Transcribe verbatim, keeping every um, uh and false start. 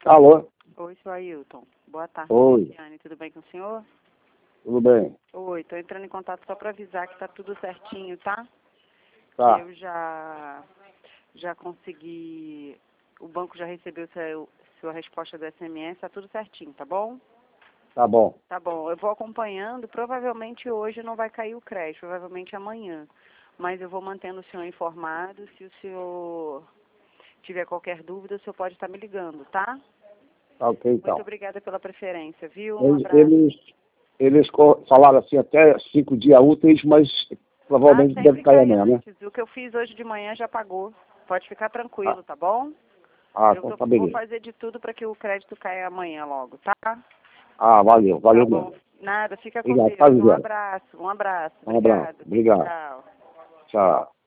Alô? Oi, seu Ailton. Boa tarde, Oi. Cristiane. Tudo bem com o senhor? Tudo bem? Oi, estou entrando em contato só para avisar que está tudo certinho, tá? Tá, Eu já, já consegui... O banco já recebeu seu, sua resposta do S M S, tá tudo certinho, tá bom? tá bom. Tá bom, eu vou acompanhando. Provavelmente hoje não vai cair o crédito, provavelmente amanhã. Mas eu vou mantendo o senhor informado. Se o senhor tiver qualquer dúvida, o senhor pode estar me ligando, tá? Tá ok, então. Muito obrigada pela preferência, viu? Um Eles, abraço. eles, eles co- falaram assim até cinco dias úteis, mas provavelmente Ah, deve sempre cair cai amanhã, né? antes. O que eu fiz hoje de manhã já pagou. Pode ficar tranquilo, Ah, tá bom? ah, Eu então tô- tá vou beleza. fazer de tudo para que o crédito caia amanhã logo, tá? Ah, valeu, Tá valeu bom. mesmo. Nada, fica com Obrigado, tá, Deus. Um Zé? abraço, um abraço. Um abraço. Obrigada. Obrigado. Tchau. Tchau.